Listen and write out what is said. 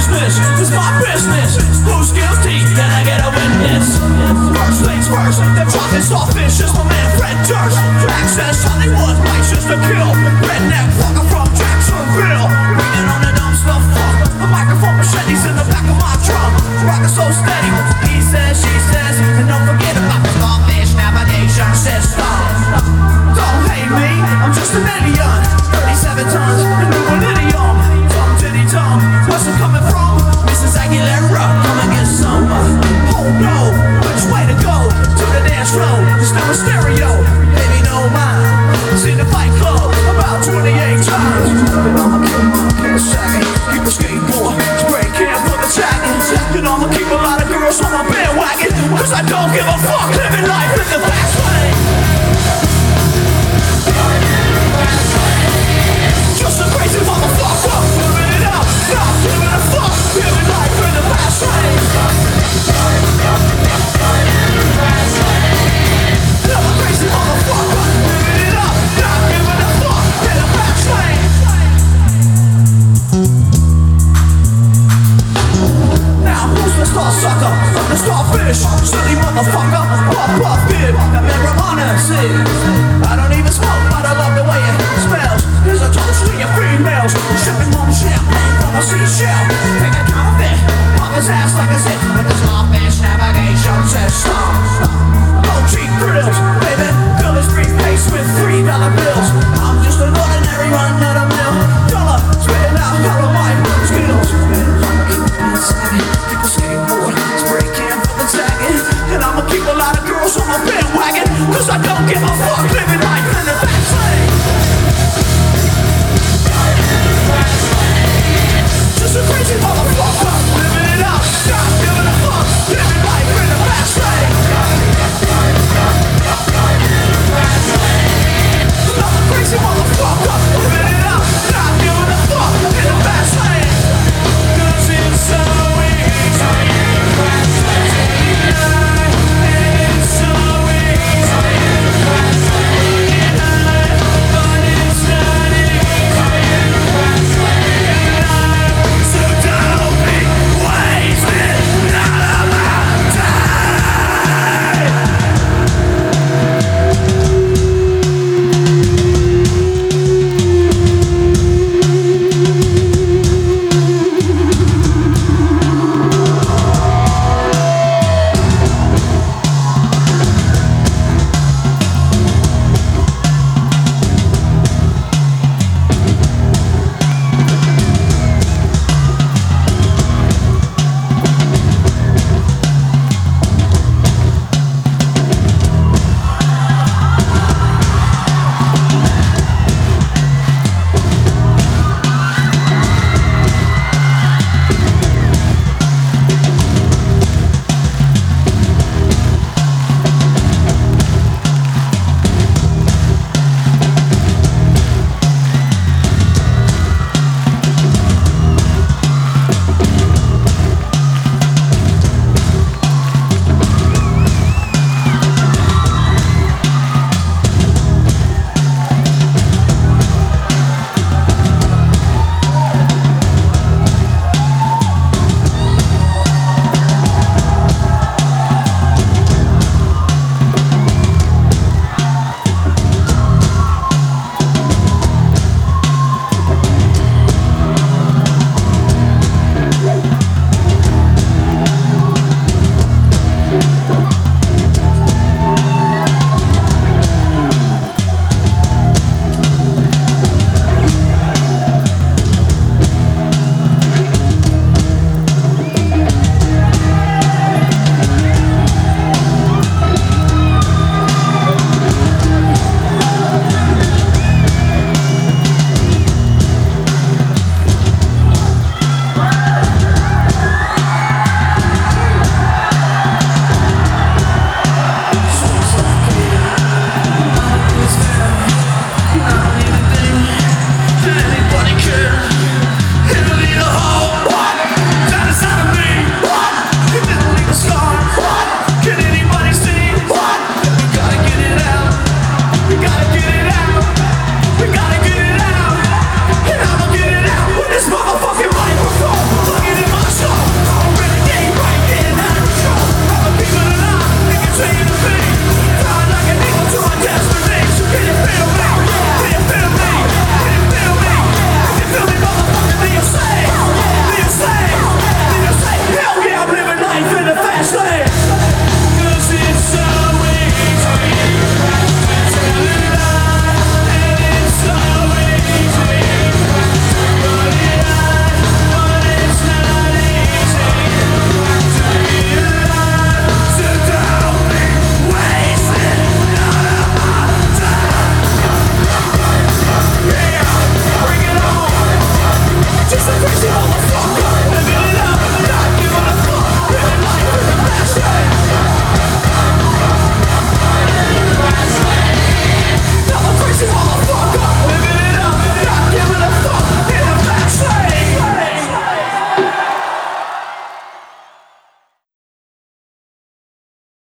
business is my business. Who's guilty? Can I get a witness? First things first, they're talking sawfish. Just my man Fred Durst. Access Hollywood, license to kill. Redneck fucker from Jacksonville. Bringing on the dumb stuff, fuck. A microphone machetes in the back of my trunk. Rockin' so steady. He says, she says, and don't forget about the Starfish navigation system. Don't hate me, I'm just an alien. 37 tons, a new millennium. Tom titty Tom, where's it coming from? Mrs. Aguilera, come and get some. Oh no, which way to go? To the dance floor, it's still a stereo. Baby, no mind. Seen the Fight Club about 28 times. I'ma keep my pants sagging, keep a skateboard, spray can for the tagging. You know I'ma keep a lot of girls on my bandwagon, cause I don't give a fuck living life in the fast lane. Just a crazy motherfucker, living it up, not giving a fuck, living life in the fast lane. I'm a crazy motherfucker, living it up, not giving a fuck, in the fast lane. Now who's the star sucker? I'm the starfish, silly motherfucker, puff puff bib, that marijuana is. I don't even smoke, but I love the way it smells. Here's a toast to your females, shipping home champagne from a seashell. Take a counterfeit, pop his ass like a zip with the Starfish navigation system. No cheap grills, baby, fill his briefcase with $3 bills. I'm just an ordinary run-of-the-mill dollar, spitting out color white skills. I'ma keep the beat sagging, keep the skateboard, spray can for the tagging. And I'ma keep a lot of girls on my bandwagon, cause I don't give a fuck.